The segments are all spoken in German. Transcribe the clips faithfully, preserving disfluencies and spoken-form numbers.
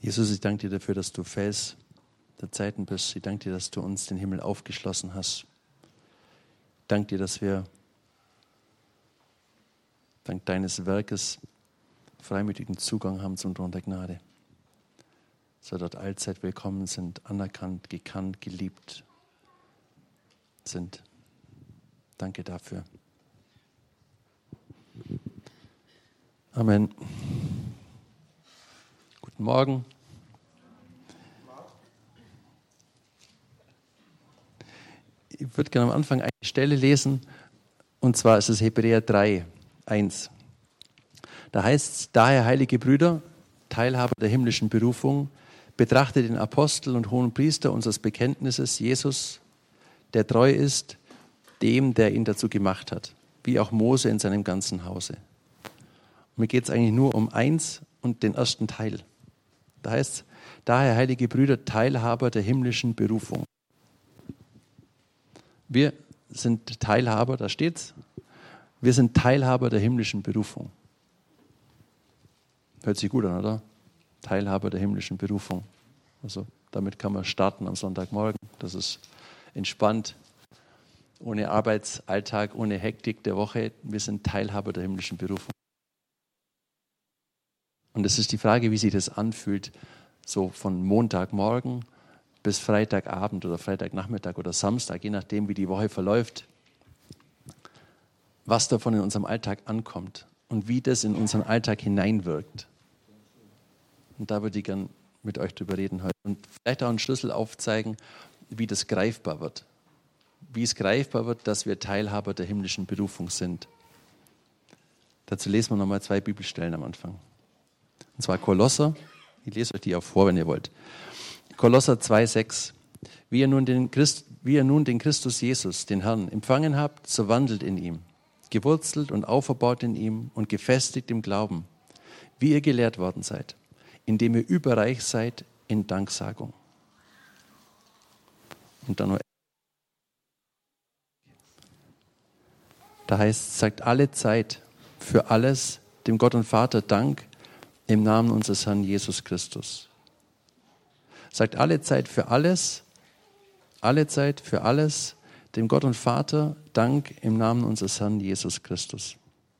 Jesus, ich danke dir dafür, dass du Fels der Zeiten bist. Ich danke dir, dass du uns den Himmel aufgeschlossen hast. Ich danke dir, dass wir dank deines Werkes freimütigen Zugang haben zum Thron der Gnade. Dass wir dort allzeit willkommen sind, anerkannt, gekannt, geliebt sind. Danke dafür. Amen. Guten Morgen. Ich würde gerne am Anfang eine Stelle lesen, und zwar ist es Hebräer drei, eins. Da heißt es: Daher, heilige Brüder, Teilhaber der himmlischen Berufung, betrachtet den Apostel und hohen Priester unseres Bekenntnisses, Jesus, der treu ist, dem, der ihn dazu gemacht hat, wie auch Mose in seinem ganzen Hause. Und mir geht es eigentlich nur um eins und den ersten Teil. Da heißt es: Daher, heilige Brüder, Teilhaber der himmlischen Berufung. Wir sind Teilhaber, da steht's, wir sind Teilhaber der himmlischen Berufung. Hört sich gut an, oder? Teilhaber der himmlischen Berufung. Also damit kann man starten am Sonntagmorgen. Das ist entspannt, ohne Arbeitsalltag, ohne Hektik der Woche. Wir sind Teilhaber der himmlischen Berufung. Und es ist die Frage, wie sich das anfühlt, so von Montagmorgen bis Freitagabend oder Freitagnachmittag oder Samstag, je nachdem, wie die Woche verläuft, was davon in unserem Alltag ankommt und wie das in unseren Alltag hineinwirkt. Und da würde ich gern mit euch drüber reden heute und vielleicht auch einen Schlüssel aufzeigen, wie das greifbar wird. Wie es greifbar wird, dass wir Teilhaber der himmlischen Berufung sind. Dazu lesen wir nochmal zwei Bibelstellen am Anfang. Und zwar Kolosser, ich lese euch die auch vor, wenn ihr wollt. Kolosser zwei, sechs. Wie ihr nun den Christ, wie ihr nun den Christus Jesus, den Herrn, empfangen habt, so wandelt in ihm, gewurzelt und auferbaut in ihm und gefestigt im Glauben, wie ihr gelehrt worden seid, indem ihr überreich seid in Danksagung. Und dann noch. Da heißt, sagt alle Zeit für alles dem Gott und Vater Dank im Namen unseres Herrn Jesus Christus. Sagt alle Zeit für alles, alle Zeit für alles dem Gott und Vater Dank im Namen unseres Herrn Jesus Christus.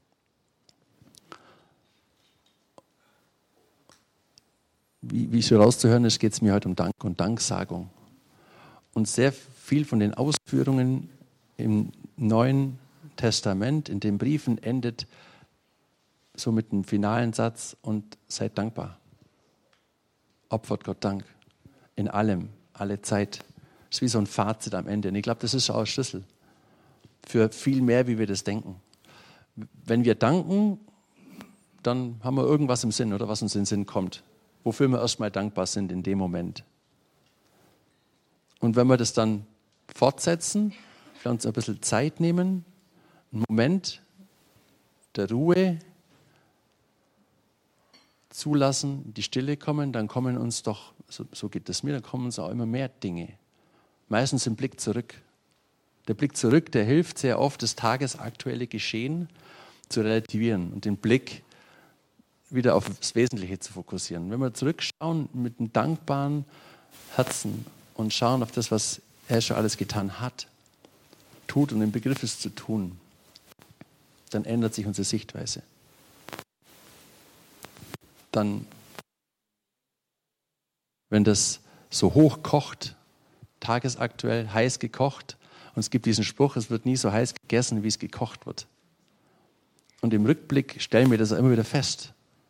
Wie, wie so rauszuhören ist, geht es mir heute um Dank und Danksagung. Und sehr viel von den Ausführungen im Neuen Testament, in den Briefen, endet so mit dem finalen Satz: und seid dankbar. Opfert Gott Dank. In allem, alle Zeit. Das ist wie so ein Fazit am Ende. Und ich glaube, das ist auch ein Schlüssel für viel mehr, wie wir das denken. Wenn wir danken, dann haben wir irgendwas im Sinn, oder was uns in den Sinn kommt, wofür wir erstmal dankbar sind in dem Moment. Und wenn wir das dann fortsetzen, wir uns ein bisschen Zeit nehmen, einen Moment der Ruhe zulassen, die Stille kommen, dann kommen uns doch, so, so geht es mir, dann kommen uns auch immer mehr Dinge. Meistens im Blick zurück. Der Blick zurück, der hilft sehr oft, das tagesaktuelle Geschehen zu relativieren und den Blick wieder auf das Wesentliche zu fokussieren. Wenn wir zurückschauen mit einem dankbaren Herzen und schauen auf das, was er schon alles getan hat, tut und im Begriff ist zu tun, dann ändert sich unsere Sichtweise. Dann, wenn das so hoch kocht, tagesaktuell heiß gekocht, und es gibt diesen Spruch, es wird nie so heiß gegessen, wie es gekocht wird. Und im Rückblick stellen wir das immer wieder fest.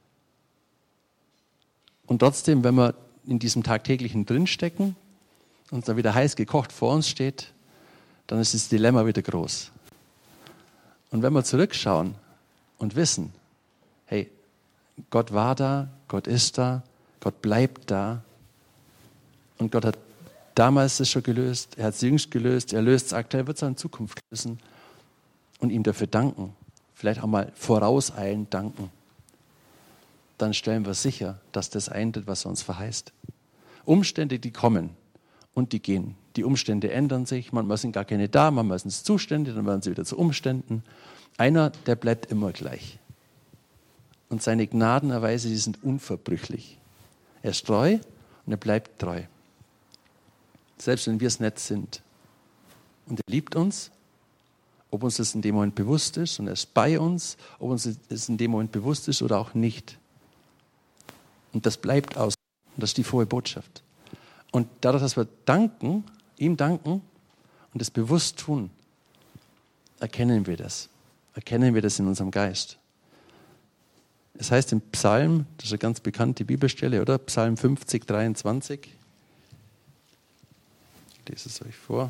Und trotzdem, wenn wir in diesem Tagtäglichen drinstecken und dann wieder heiß gekocht vor uns steht, dann ist das Dilemma wieder groß. Und wenn wir zurückschauen und wissen, hey, Gott war da, Gott ist da, Gott bleibt da und Gott hat damals das schon gelöst, er hat es jüngst gelöst, er löst es aktuell, wird es auch in Zukunft lösen und ihm dafür danken, vielleicht auch mal vorauseilend danken, dann stellen wir sicher, dass das eintritt, was er uns verheißt. Umstände, die kommen und die gehen. Die Umstände ändern sich, manchmal sind gar keine da, manchmal sind es Zustände, dann werden sie wieder zu Umständen. Einer, der bleibt immer gleich. Und seine Gnadenerweise, die sind unverbrüchlich. Er ist treu und er bleibt treu. Selbst wenn wir es nicht sind. Und er liebt uns, ob uns das in dem Moment bewusst ist, und er ist bei uns, ob uns das in dem Moment bewusst ist oder auch nicht. Und das bleibt aus. Und das ist die frohe Botschaft. Und dadurch, dass wir danken, ihm danken und das bewusst tun, erkennen wir das. Erkennen wir das in unserem Geist. Es heißt im Psalm, das ist eine ganz bekannte Bibelstelle, oder? Psalm fünfzig, dreiundzwanzig. Ich lese es euch vor.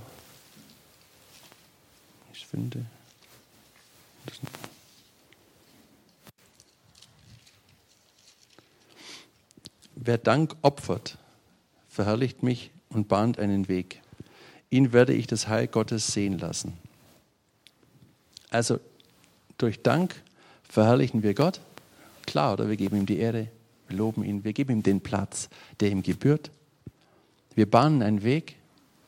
Ich finde. Wer Dank opfert, verherrlicht mich und bahnt einen Weg. Ihn werde ich das Heil Gottes sehen lassen. Also durch Dank verherrlichen wir Gott. Klar, oder wir geben ihm die Ehre, wir loben ihn, wir geben ihm den Platz, der ihm gebührt. Wir bahnen einen Weg,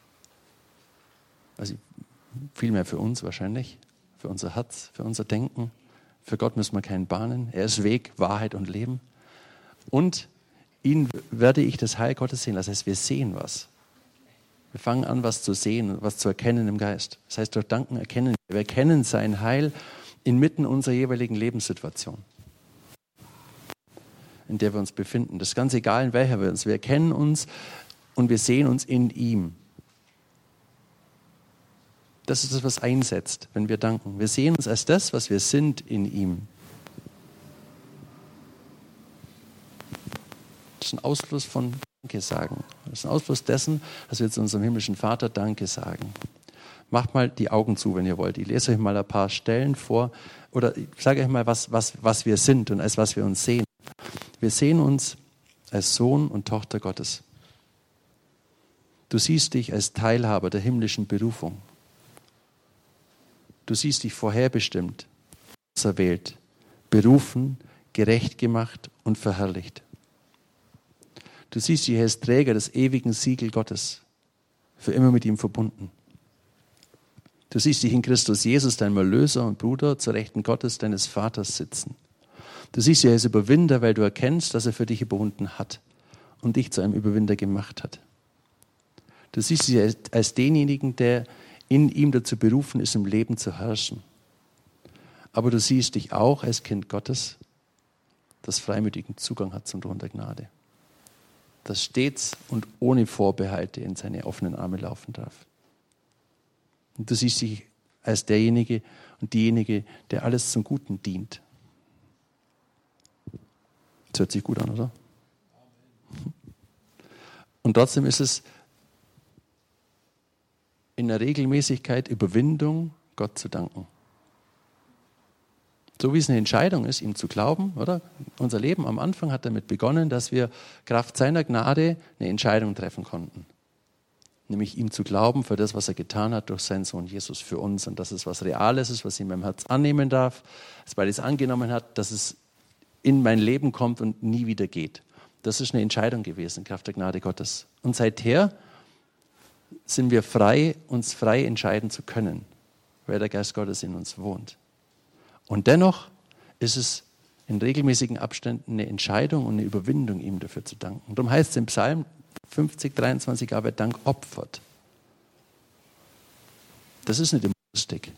also vielmehr für uns wahrscheinlich, für unser Herz, für unser Denken. Für Gott müssen wir keinen bahnen. Er ist Weg, Wahrheit und Leben. Und ihn werde ich das Heil Gottes sehen. Das heißt, wir sehen was. Wir fangen an, was zu sehen, was zu erkennen im Geist. Das heißt, durch Danken erkennen wir. Wir erkennen sein Heil inmitten unserer jeweiligen Lebenssituation, in der wir uns befinden. Das ist ganz egal, in welcher wir uns. Wir erkennen uns und wir sehen uns in ihm. Das ist das, was einsetzt, wenn wir danken. Wir sehen uns als das, was wir sind in ihm. Das ist ein Ausfluss von Danke sagen. Das ist ein Ausfluss dessen, dass wir zu unserem himmlischen Vater Danke sagen. Macht mal die Augen zu, wenn ihr wollt. Ich lese euch mal ein paar Stellen vor oder ich sage euch mal, was, was, was wir sind und als was wir uns sehen. Wir sehen uns als Sohn und Tochter Gottes. Du siehst dich als Teilhaber der himmlischen Berufung. Du siehst dich vorherbestimmt, auserwählt, berufen, gerecht gemacht und verherrlicht. Du siehst dich als Träger des ewigen Siegel Gottes, für immer mit ihm verbunden. Du siehst dich in Christus Jesus, deinem Erlöser und Bruder, zur Rechten Gottes, deines Vaters sitzen. Du siehst dich als Überwinder, weil du erkennst, dass er für dich überwunden hat und dich zu einem Überwinder gemacht hat. Du siehst dich als, als denjenigen, der in ihm dazu berufen ist, im Leben zu herrschen. Aber du siehst dich auch als Kind Gottes, das freimütigen Zugang hat zum Thron der Gnade. Das stets und ohne Vorbehalte in seine offenen Arme laufen darf. Und du siehst dich als derjenige und diejenige, der alles zum Guten dient. Das hört sich gut an, oder? Und trotzdem ist es in der Regelmäßigkeit Überwindung, Gott zu danken. So wie es eine Entscheidung ist, ihm zu glauben, oder? Unser Leben am Anfang hat damit begonnen, dass wir Kraft seiner Gnade eine Entscheidung treffen konnten. Nämlich ihm zu glauben für das, was er getan hat durch seinen Sohn Jesus für uns. Und dass es was Reales ist, was ich in meinem Herz annehmen darf, weil ich es angenommen hat, dass es in mein Leben kommt und nie wieder geht. Das ist eine Entscheidung gewesen, Kraft der Gnade Gottes. Und seither sind wir frei, uns frei entscheiden zu können, weil der Geist Gottes in uns wohnt. Und dennoch ist es in regelmäßigen Abständen eine Entscheidung und eine Überwindung, ihm dafür zu danken. Darum heißt es im Psalm fünfzig, dreiundzwanzig, aber Dank opfert. Das ist nicht immer lustig.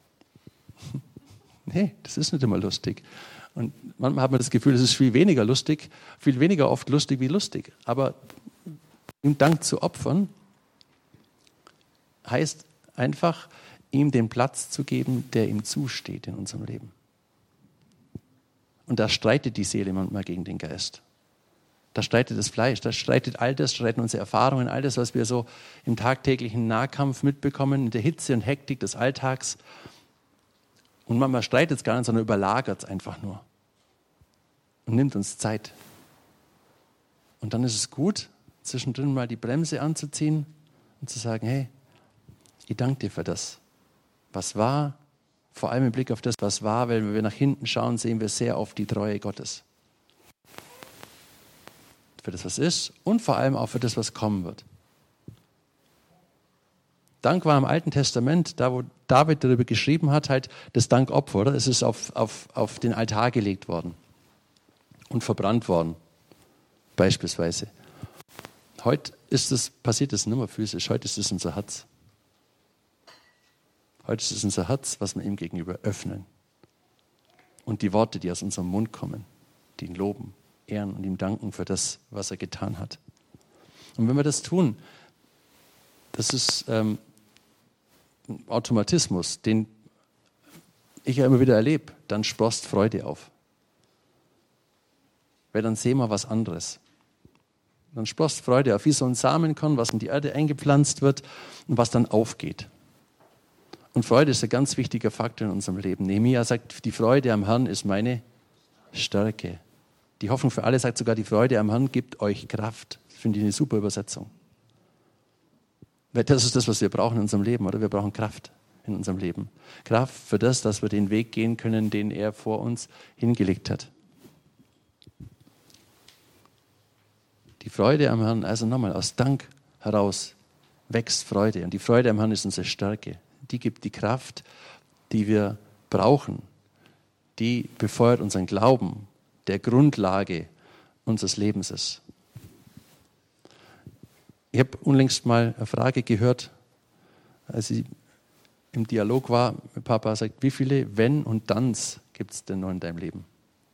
Nee, das ist nicht immer lustig. Und manchmal hat man das Gefühl, es ist viel weniger lustig, viel weniger oft lustig wie lustig. Aber ihm Dank zu opfern, heißt einfach, ihm den Platz zu geben, der ihm zusteht in unserem Leben. Und da streitet die Seele manchmal gegen den Geist. Da streitet das Fleisch, da streitet all das, streiten unsere Erfahrungen, all das, was wir so im tagtäglichen Nahkampf mitbekommen, in der Hitze und Hektik des Alltags. Und manchmal streitet es gar nicht, sondern überlagert es einfach nur. Und nimmt uns Zeit. Und dann ist es gut, zwischendrin mal die Bremse anzuziehen und zu sagen, hey, ich danke dir für das, was war, vor allem im Blick auf das, was war, weil wenn wir nach hinten schauen, sehen wir sehr oft die Treue Gottes. Für das, was ist und vor allem auch für das, was kommen wird. Dank war im Alten Testament, da wo David darüber geschrieben hat, halt das Dankopfer, oder? Es ist auf, auf, auf den Altar gelegt worden und verbrannt worden. beispielsweise. Heute ist es, passiert es nicht mehr physisch, heute ist es unser Herz. Heute ist es unser Herz, was wir ihm gegenüber öffnen. Und die Worte, die aus unserem Mund kommen, die ihn loben, ehren und ihm danken für das, was er getan hat. Und wenn wir das tun, das ist ähm, ein Automatismus, den ich ja immer wieder erlebe, dann sproßt Freude auf. Weil dann sehen wir was anderes. Dann sproßt Freude auf, wie so ein Samenkorn, was in die Erde eingepflanzt wird und was dann aufgeht. Und Freude ist ein ganz wichtiger Faktor in unserem Leben. Nehemia sagt, die Freude am Herrn ist meine Stärke. Die Hoffnung für alle sagt sogar, die Freude am Herrn gibt euch Kraft. Das finde ich eine super Übersetzung. Weil das ist das, was wir brauchen in unserem Leben, oder? Wir brauchen Kraft in unserem Leben. Kraft für das, dass wir den Weg gehen können, den er vor uns hingelegt hat. Die Freude am Herrn, also nochmal, aus Dank heraus wächst Freude. Und die Freude am Herrn ist unsere Stärke. Die gibt die Kraft, die wir brauchen. Die befeuert unseren Glauben, der Grundlage unseres Lebens ist. Ich habe unlängst mal eine Frage gehört, als ich im Dialog war mit Papa, sagt, wie viele Wenn und Danns gibt es denn noch in deinem Leben?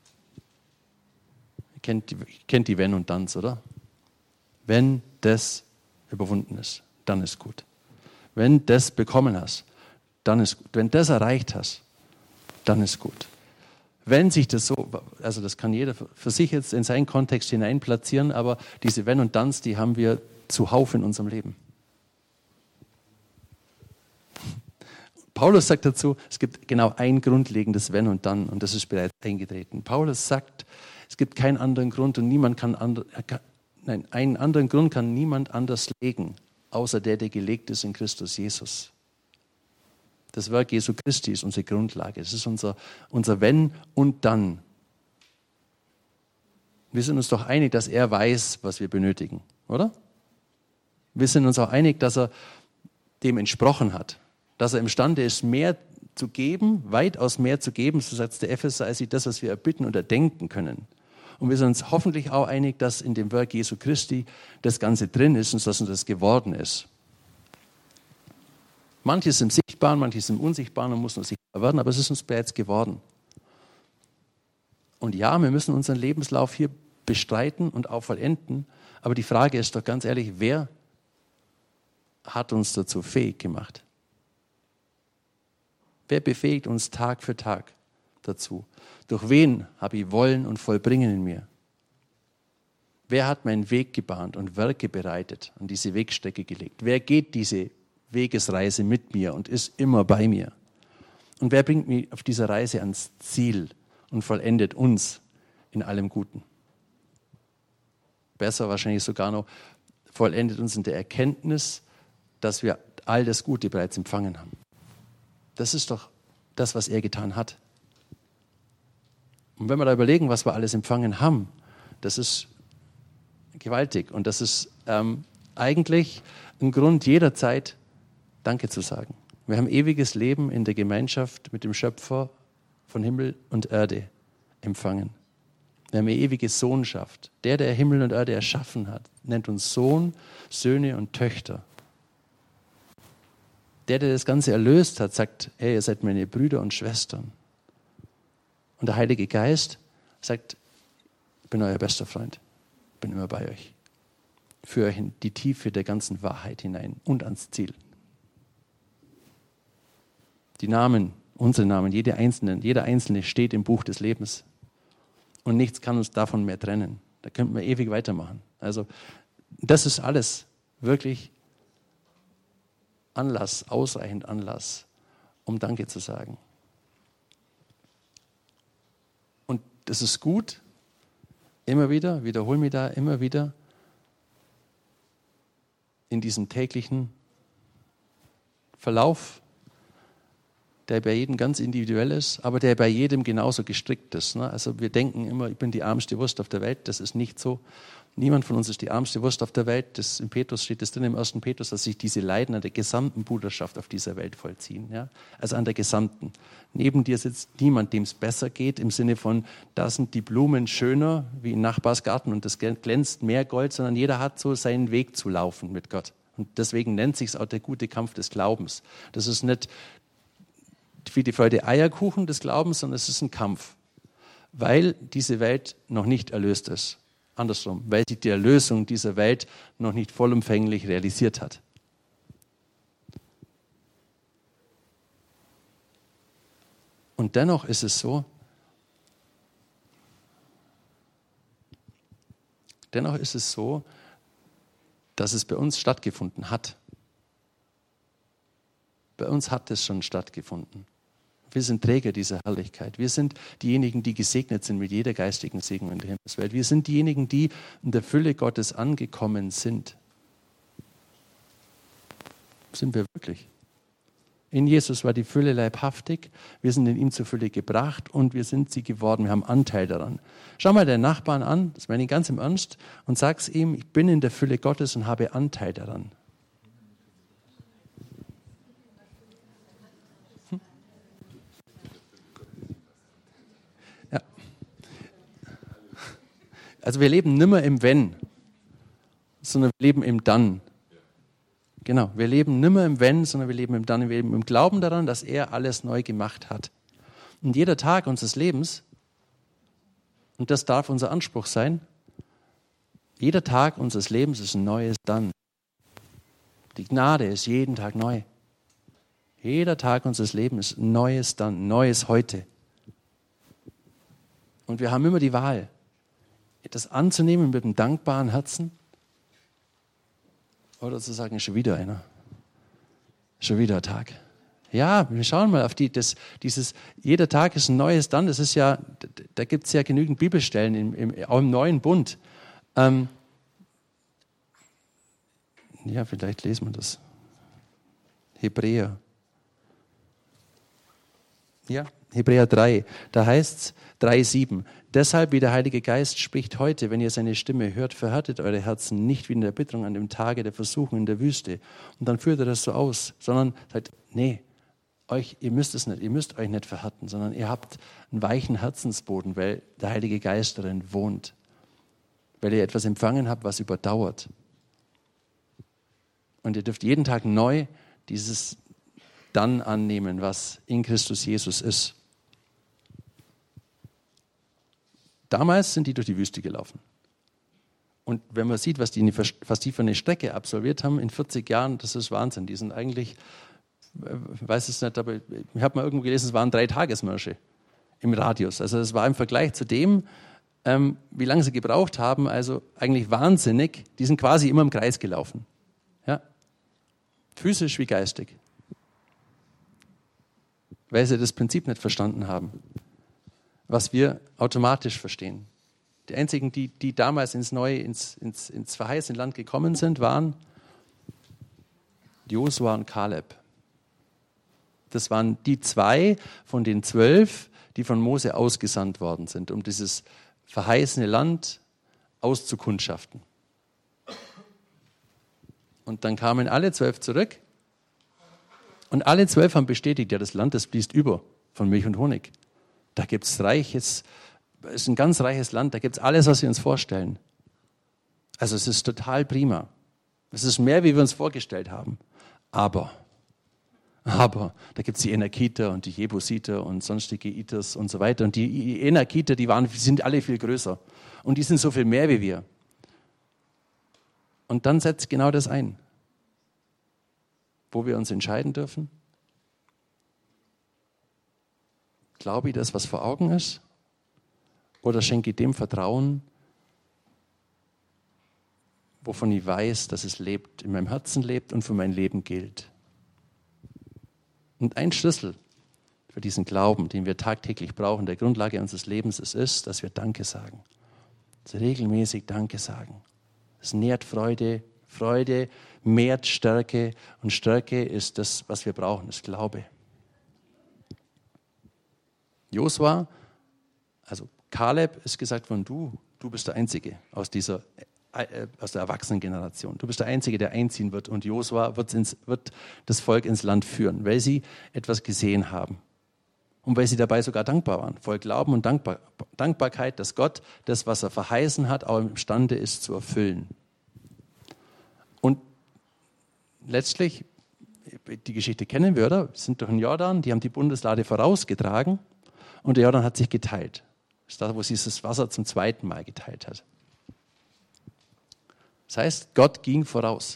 Ihr kennt die, ihr kennt die Wenn und Danns, oder? Wenn das überwunden ist, dann ist gut. Wenn das bekommen hast, dann ist gut. Wenn das erreicht hast, dann ist gut. Wenn sich das so, also das kann jeder für sich jetzt in seinen Kontext hinein platzieren, aber diese Wenn und Danns, die haben wir zuhauf in unserem Leben. Paulus sagt dazu, es gibt genau ein grundlegendes Wenn und Dann und das ist bereits eingetreten. Paulus sagt, es gibt keinen anderen Grund und niemand kann, andre, kann nein, einen anderen Grund kann niemand anders legen, außer der, der gelegt ist in Christus Jesus. Das Werk Jesu Christi ist unsere Grundlage. Es ist unser, unser Wenn und Dann. Wir sind uns doch einig, dass er weiß, was wir benötigen, oder? Wir sind uns auch einig, dass er dem entsprochen hat, dass er imstande ist, mehr zu geben, weitaus mehr zu geben, so sagt der Epheser, als das, was wir erbitten und erdenken können. Und wir sind uns hoffentlich auch einig, dass in dem Werk Jesu Christi das Ganze drin ist und dass uns das geworden ist. Manches im Sichtbaren, manches im Unsichtbaren und muss noch sichtbar werden, aber es ist uns bereits geworden. Und ja, wir müssen unseren Lebenslauf hier bestreiten und auch vollenden, aber die Frage ist doch ganz ehrlich, wer hat uns dazu fähig gemacht? Wer befähigt uns Tag für Tag dazu? Durch wen habe ich Wollen und Vollbringen in mir? Wer hat meinen Weg gebahnt und Werke bereitet, an diese Wegstrecke gelegt? Wer geht diese Wegesreise mit mir und ist immer bei mir? Und wer bringt mich auf dieser Reise ans Ziel und vollendet uns in allem Guten? Besser wahrscheinlich sogar noch, vollendet uns in der Erkenntnis, dass wir all das Gute bereits empfangen haben. Das ist doch das, was er getan hat. Und wenn wir da überlegen, was wir alles empfangen haben, das ist gewaltig. Und das ist ähm, eigentlich ein Grund, jederzeit Danke zu sagen. Wir haben ewiges Leben in der Gemeinschaft mit dem Schöpfer von Himmel und Erde empfangen. Wir haben eine ewige Sohnschaft. Der, der Himmel und Erde erschaffen hat, nennt uns Sohn, Söhne und Töchter. Der, der das Ganze erlöst hat, sagt, hey, ihr seid meine Brüder und Schwestern. Und der Heilige Geist sagt, ich bin euer bester Freund, ich bin immer bei euch. Führe euch in die Tiefe der ganzen Wahrheit hinein und ans Ziel. Die Namen, unsere Namen, jede einzelne, jeder einzelne steht im Buch des Lebens. Und nichts kann uns davon mehr trennen. Da könnten wir ewig weitermachen. Also das ist alles wirklich Anlass, ausreichend Anlass, um Danke zu sagen. Und das ist gut, immer wieder, wiederhol mich da, immer wieder in diesem täglichen Verlauf der bei jedem ganz individuell ist, aber der bei jedem genauso gestrickt ist. Ne? Also wir denken immer, ich bin die ärmste Wurst auf der Welt. Das ist nicht so. Niemand von uns ist die ärmste Wurst auf der Welt. Das, in Petrus steht es drin, im ersten Petrus, dass sich diese Leiden an der gesamten Bruderschaft auf dieser Welt vollziehen. Ja? Also an der gesamten. Neben dir sitzt niemand, dem es besser geht, im Sinne von, da sind die Blumen schöner wie im Nachbarsgarten und das glänzt mehr Gold, sondern jeder hat so seinen Weg zu laufen mit Gott. Und deswegen nennt sich es auch der gute Kampf des Glaubens. Das ist nicht wie die Freude Eierkuchen des Glaubens, sondern es ist ein Kampf, weil diese Welt noch nicht erlöst ist. Andersrum, weil sich die Erlösung dieser Welt noch nicht vollumfänglich realisiert hat. Und dennoch ist es so, dennoch ist es so, dass es bei uns stattgefunden hat. Bei uns hat es schon stattgefunden. Wir sind Träger dieser Herrlichkeit. Wir sind diejenigen, die gesegnet sind mit jeder geistigen Segnung in der Himmelswelt. Wir sind diejenigen, die in der Fülle Gottes angekommen sind. Sind wir wirklich? In Jesus war die Fülle leibhaftig. Wir sind in ihm zur Fülle gebracht und wir sind sie geworden. Wir haben Anteil daran. Schau mal deinen Nachbarn an, das meine ich ganz im Ernst, und sag's ihm, ich bin in der Fülle Gottes und habe Anteil daran. Also wir leben nimmer im Wenn, sondern wir leben im Dann. Genau, wir leben nimmer im Wenn, sondern wir leben im Dann. Wir leben im Glauben daran, dass er alles neu gemacht hat. Und jeder Tag unseres Lebens, und das darf unser Anspruch sein, jeder Tag unseres Lebens ist ein neues Dann. Die Gnade ist jeden Tag neu. Jeder Tag unseres Lebens ist ein neues Dann, ein neues Heute. Und wir haben immer die Wahl, das anzunehmen mit einem dankbaren Herzen oder zu sagen, schon wieder einer, schon wieder ein Tag. Ja, wir schauen mal auf die, das, dieses, jeder Tag ist ein neues Dann, das ist ja, da gibt es ja genügend Bibelstellen, im, im, auch im Neuen Bund. Ähm, ja, vielleicht lesen wir das. Hebräer. Ja, Hebräer drei, da heißt es drei sieben. Deshalb, wie der Heilige Geist spricht heute, wenn ihr seine Stimme hört, verhärtet eure Herzen nicht wie in der Erbitterung an dem Tage der Versuchung in der Wüste. Und dann führt er das so aus, sondern sagt, nee, euch, ihr müsst es nicht, ihr müsst euch nicht verhärten, sondern ihr habt einen weichen Herzensboden, weil der Heilige Geist darin wohnt. Weil ihr etwas empfangen habt, was überdauert. Und ihr dürft jeden Tag neu dieses Dann annehmen, was in Christus Jesus ist. Damals sind die durch die Wüste gelaufen. Und wenn man sieht, was die, was die für eine Strecke absolviert haben in vierzig Jahren, das ist Wahnsinn. Die sind eigentlich, ich weiß es nicht, aber ich habe mal irgendwo gelesen, es waren drei Tagesmärsche im Radius. Also das war im Vergleich zu dem, ähm, wie lange sie gebraucht haben, also eigentlich wahnsinnig. Die sind quasi immer im Kreis gelaufen. Ja? Physisch wie geistig. Weil sie das Prinzip nicht verstanden haben, was wir automatisch verstehen. Die einzigen, die, die damals ins neue, ins, ins, ins verheißene Land gekommen sind, waren Josua und Kaleb. Das waren die zwei von den zwölf, die von Mose ausgesandt worden sind, um dieses verheißene Land auszukundschaften. Und dann kamen alle zwölf zurück und alle zwölf haben bestätigt, ja, das Land, das fließt über von Milch und Honig. Da gibt es reiches, es ist ein ganz reiches Land, da gibt es alles, was wir uns vorstellen. Also es ist total prima. Es ist mehr, wie wir uns vorgestellt haben. Aber, aber, da gibt es die Enakiter und die Jebusiter und sonstige Iters und so weiter. Und die Enakiter, die waren, sind alle viel größer. Und die sind so viel mehr wie wir. Und dann setzt genau das ein, wo wir uns entscheiden dürfen. Glaube ich das, was vor Augen ist? Oder schenke ich dem Vertrauen, wovon ich weiß, dass es lebt, in meinem Herzen lebt und für mein Leben gilt? Und ein Schlüssel für diesen Glauben, den wir tagtäglich brauchen, der Grundlage unseres Lebens, es ist, dass wir Danke sagen. Dass wir regelmäßig Danke sagen. Es nährt Freude, Freude mehrt Stärke und Stärke ist das, was wir brauchen, ist Glaube. Josua, also Kaleb, ist gesagt worden, du, du bist der Einzige aus dieser äh, aus der Erwachsenengeneration. Du bist der Einzige, der einziehen wird. Und Josua wird, ins, wird das Volk ins Land führen, weil sie etwas gesehen haben. Und weil sie dabei sogar dankbar waren. Voll Glauben und Dankbar, Dankbarkeit, dass Gott das, was er verheißen hat, auch imstande ist zu erfüllen. Und letztlich, die Geschichte kennen wir, oder? Wir sind durch den Jordan, die haben die Bundeslade vorausgetragen und der Jordan hat sich geteilt. Das ist da, wo sich das Wasser zum zweiten Mal geteilt hat. Das heißt, Gott ging voraus.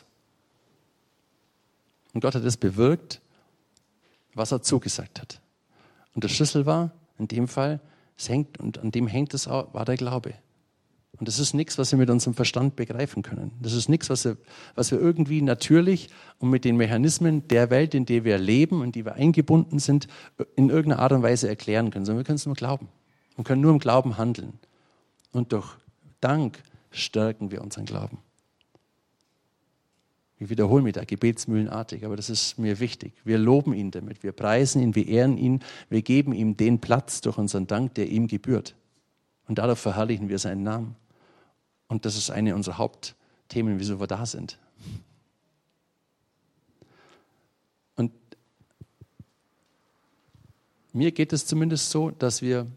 Und Gott hat das bewirkt, was er zugesagt hat. Und der Schlüssel war, in dem Fall, es hängt, und an dem hängt es auch, war der Glaube. Und das ist nichts, was wir mit unserem Verstand begreifen können. Das ist nichts, was wir, was wir irgendwie natürlich und mit den Mechanismen der Welt, in der wir leben, in die wir eingebunden sind, in irgendeiner Art und Weise erklären können, sondern wir können es nur glauben. Wir können nur im Glauben handeln. Und durch Dank stärken wir unseren Glauben. Ich wiederhole mich da gebetsmühlenartig, aber das ist mir wichtig. Wir loben ihn damit, wir preisen ihn, wir ehren ihn, wir geben ihm den Platz durch unseren Dank, der ihm gebührt. Und dadurch verherrlichen wir seinen Namen. Und das ist eine unserer Hauptthemen, wieso wir da sind. Und mir geht es zumindest so, dass wir,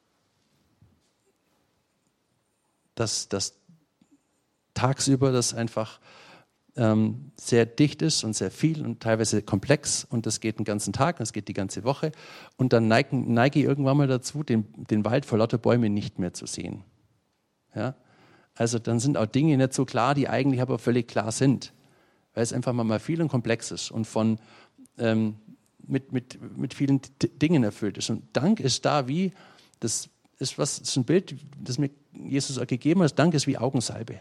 dass das tagsüber das einfach ähm, sehr dicht ist und sehr viel und teilweise komplex und das geht den ganzen Tag und das geht die ganze Woche. Und dann neige, neige ich irgendwann mal dazu, den, den Wald vor lauter Bäumen nicht mehr zu sehen. Ja? Also dann sind auch Dinge nicht so klar, die eigentlich aber völlig klar sind, weil es einfach mal viel und komplex ist und von, ähm, mit, mit, mit vielen D- Dingen erfüllt ist. Und Dank ist da wie, das ist, was, das ist ein Bild, das mir Jesus auch gegeben hat, Dank ist wie Augensalbe.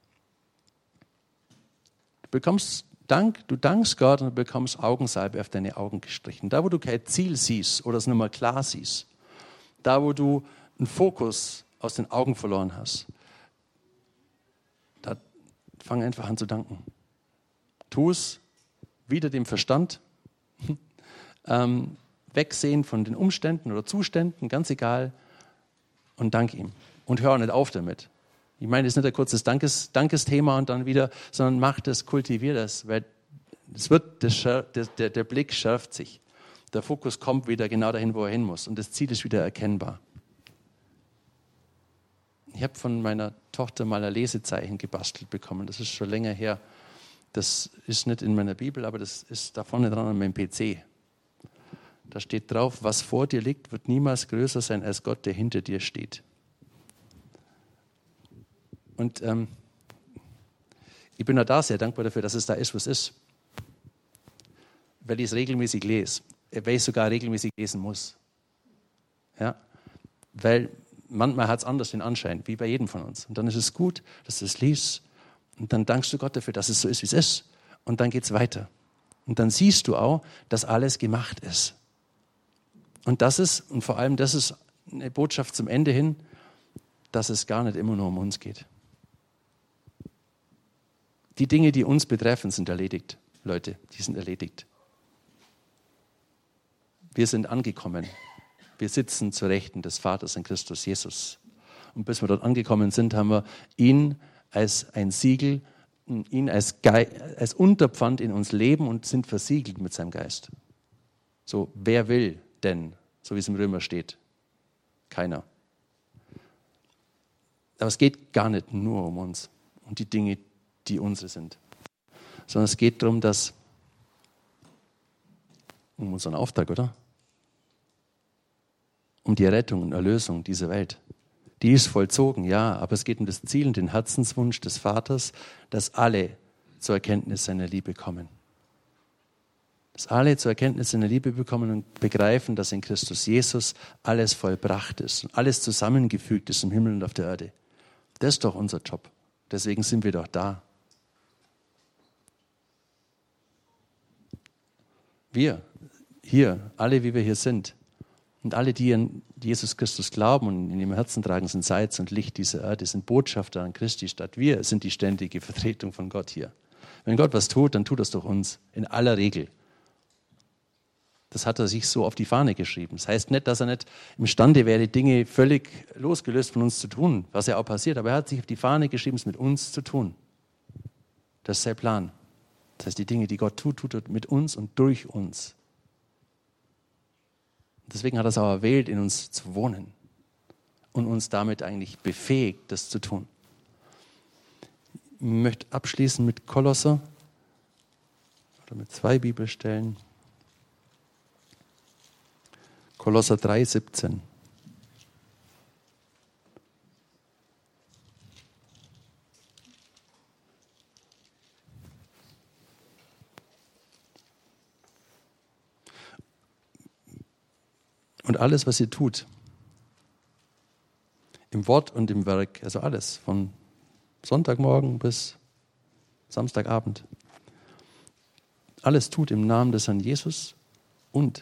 Du bekommst Dank, du dankst Gott und du bekommst Augensalbe auf deine Augen gestrichen. Da, wo du kein Ziel siehst oder es nicht mehr klar siehst, da, wo du einen Fokus aus den Augen verloren hast, da fang einfach an zu danken. Tu es wieder dem Verstand, ähm, wegsehen von den Umständen oder Zuständen, ganz egal, und dank ihm. Und hör auch nicht auf damit. Ich meine, das ist nicht ein kurzes Dankes, Dankesthema und dann wieder, sondern mach das, kultivier das, weil es wird, das, der, der Blick schärft sich. Der Fokus kommt wieder genau dahin, wo er hin muss und das Ziel ist wieder erkennbar. Ich habe von meiner Tochter mal ein Lesezeichen gebastelt bekommen, das ist schon länger her. Das ist nicht in meiner Bibel, aber das ist da vorne dran an meinem P C. Da steht drauf, was vor dir liegt, wird niemals größer sein als Gott, der hinter dir steht. Und ähm, ich bin auch da sehr dankbar dafür, dass es da ist, was ist. Weil ich es regelmäßig lese. Weil ich es sogar regelmäßig lesen muss. Ja? Weil manchmal hat es anders den Anschein, wie bei jedem von uns. Und dann ist es gut, dass du es liest. Und dann dankst du Gott dafür, dass es so ist, wie es ist. Und dann geht es weiter. Und dann siehst du auch, dass alles gemacht ist. Und das ist, und vor allem das ist eine Botschaft zum Ende hin, dass es gar nicht immer nur um uns geht. Die Dinge, die uns betreffen, sind erledigt, Leute, die sind erledigt. Wir sind angekommen. Wir sitzen zur Rechten des Vaters in Christus Jesus. Und bis wir dort angekommen sind, haben wir ihn als ein Siegel, ihn als, Ge- als Unterpfand in uns leben und sind versiegelt mit seinem Geist. So, wer will denn, so wie es im Römer steht? Keiner. Aber es geht gar nicht nur um uns und die Dinge, die unsere sind, sondern es geht darum, dass, um unseren Auftrag, oder? Um die Rettung und Erlösung dieser Welt. Die ist vollzogen, ja, aber es geht um das Ziel und den Herzenswunsch des Vaters, dass alle zur Erkenntnis seiner Liebe kommen. Dass alle zur Erkenntnis seiner Liebe bekommen und begreifen, dass in Christus Jesus alles vollbracht ist und alles zusammengefügt ist im Himmel und auf der Erde. Das ist doch unser Job. Deswegen sind wir doch da. Wir, hier, alle wie wir hier sind und alle, die an Jesus Christus glauben und in ihrem Herzen tragen, sind Salz und Licht dieser Erde, sind Botschafter an Christi Stadt. Wir sind die ständige Vertretung von Gott hier. Wenn Gott was tut, dann tut das durch uns, in aller Regel. Das hat er sich so auf die Fahne geschrieben. Das heißt nicht, dass er nicht imstande wäre, Dinge völlig losgelöst von uns zu tun, was ja auch passiert. Aber er hat sich auf die Fahne geschrieben, es mit uns zu tun. Das ist sein Plan. Das heißt, die Dinge, die Gott tut, tut er mit uns und durch uns. Deswegen hat er es auch erwählt, in uns zu wohnen und uns damit eigentlich befähigt, das zu tun. Ich möchte abschließen mit Kolosser oder mit zwei Bibelstellen. Kolosser drei, siebzehn. Und alles, was ihr tut, im Wort und im Werk, also alles, von Sonntagmorgen bis Samstagabend, alles tut im Namen des Herrn Jesus und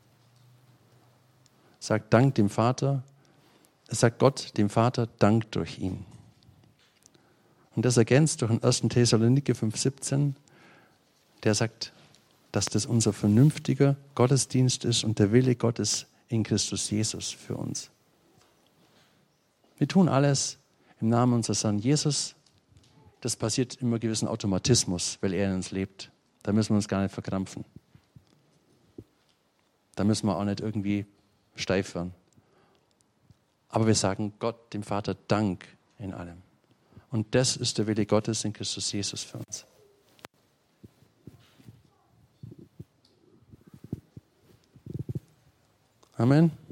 sagt Dank dem Vater, es sagt Gott dem Vater Dank durch ihn. Und das ergänzt durch den ersten Thessaloniker fünf, siebzehn, der sagt, dass das unser vernünftiger Gottesdienst ist und der Wille Gottes in Christus Jesus für uns. Wir tun alles im Namen unseres Herrn Jesus. Das passiert immer gewissen Automatismus, weil er in uns lebt. Da müssen wir uns gar nicht verkrampfen. Da müssen wir auch nicht irgendwie steif werden. Aber wir sagen Gott, dem Vater, Dank in allem. Und das ist der Wille Gottes in Christus Jesus für uns. Amen.